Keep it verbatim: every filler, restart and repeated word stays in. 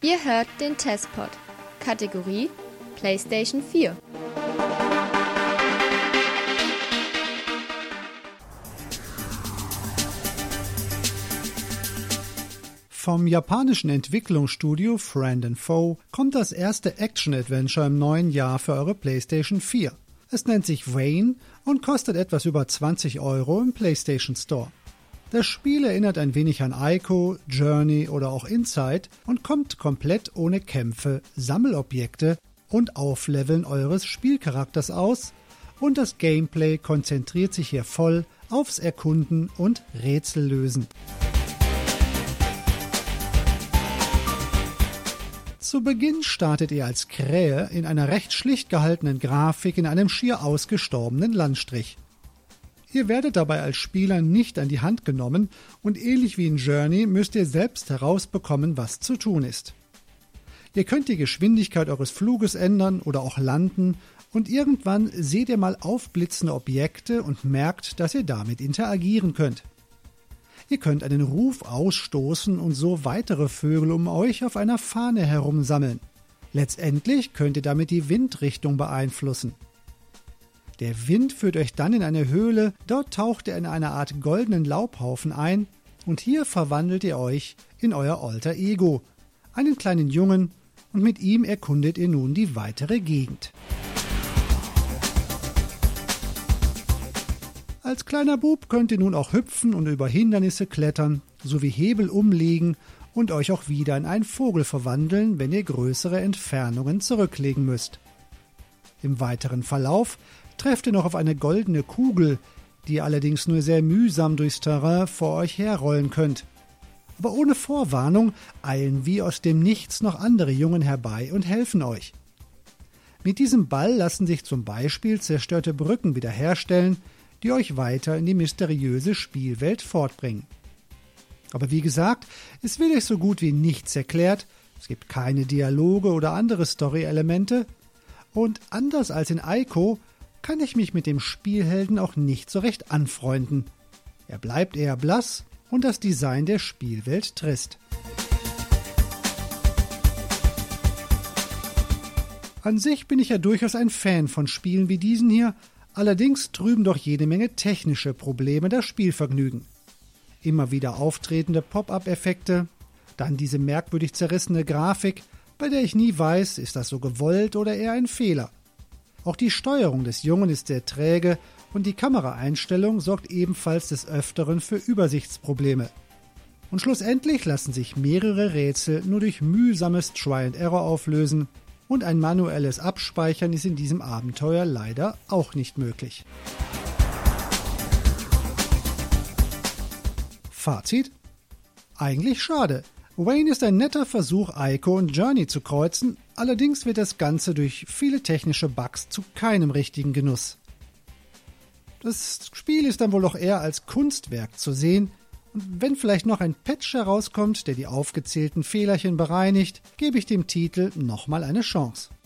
Ihr hört den Testpod. Kategorie PlayStation vier. Vom japanischen Entwicklungsstudio Friend and Foe kommt das erste Action-Adventure im neuen Jahr für eure PlayStation vier. Es nennt sich Wayne und kostet etwas über zwanzig Euro im PlayStation Store. Das Spiel erinnert ein wenig an Ico, Journey oder auch Inside und kommt komplett ohne Kämpfe, Sammelobjekte und Aufleveln eures Spielcharakters aus, und das Gameplay konzentriert sich hier voll aufs Erkunden und Rätsellösen. Zu Beginn startet ihr als Krähe in einer recht schlicht gehaltenen Grafik in einem schier ausgestorbenen Landstrich. Ihr werdet dabei als Spieler nicht an die Hand genommen und ähnlich wie in Journey müsst ihr selbst herausbekommen, was zu tun ist. Ihr könnt die Geschwindigkeit eures Fluges ändern oder auch landen und irgendwann seht ihr mal aufblitzende Objekte und merkt, dass ihr damit interagieren könnt. Ihr könnt einen Ruf ausstoßen und so weitere Vögel um euch auf einer Fahne herumsammeln. Letztendlich könnt ihr damit die Windrichtung beeinflussen. Der Wind führt euch dann in eine Höhle, dort taucht ihr in eine Art goldenen Laubhaufen ein und hier verwandelt ihr euch in euer Alter Ego, einen kleinen Jungen, und mit ihm erkundet ihr nun die weitere Gegend. Als kleiner Bub könnt ihr nun auch hüpfen und über Hindernisse klettern, sowie Hebel umlegen und euch auch wieder in einen Vogel verwandeln, wenn ihr größere Entfernungen zurücklegen müsst. Im weiteren Verlauf trefft ihr noch auf eine goldene Kugel, die ihr allerdings nur sehr mühsam durchs Terrain vor euch herrollen könnt. Aber ohne Vorwarnung eilen wie aus dem Nichts noch andere Jungen herbei und helfen euch. Mit diesem Ball lassen sich zum Beispiel zerstörte Brücken wiederherstellen, die euch weiter in die mysteriöse Spielwelt fortbringen. Aber wie gesagt, es wird euch so gut wie nichts erklärt, es gibt keine Dialoge oder andere Story-Elemente, und anders als in Ico kann ich mich mit dem Spielhelden auch nicht so recht anfreunden. Er bleibt eher blass und das Design der Spielwelt trist. An sich bin ich ja durchaus ein Fan von Spielen wie diesen hier, allerdings trüben doch jede Menge technische Probleme das Spielvergnügen. Immer wieder auftretende Pop-up-Effekte, dann diese merkwürdig zerrissene Grafik, bei der ich nie weiß, ist das so gewollt oder eher ein Fehler. Auch die Steuerung des Jungen ist sehr träge und die Kameraeinstellung sorgt ebenfalls des Öfteren für Übersichtsprobleme. Und schlussendlich lassen sich mehrere Rätsel nur durch mühsames Try and Error auflösen und ein manuelles Abspeichern ist in diesem Abenteuer leider auch nicht möglich. Fazit? Eigentlich schade. Wayne ist ein netter Versuch, Ico und Journey zu kreuzen, allerdings wird das Ganze durch viele technische Bugs zu keinem richtigen Genuss. Das Spiel ist dann wohl auch eher als Kunstwerk zu sehen, und wenn vielleicht noch ein Patch herauskommt, der die aufgezählten Fehlerchen bereinigt, gebe ich dem Titel nochmal eine Chance.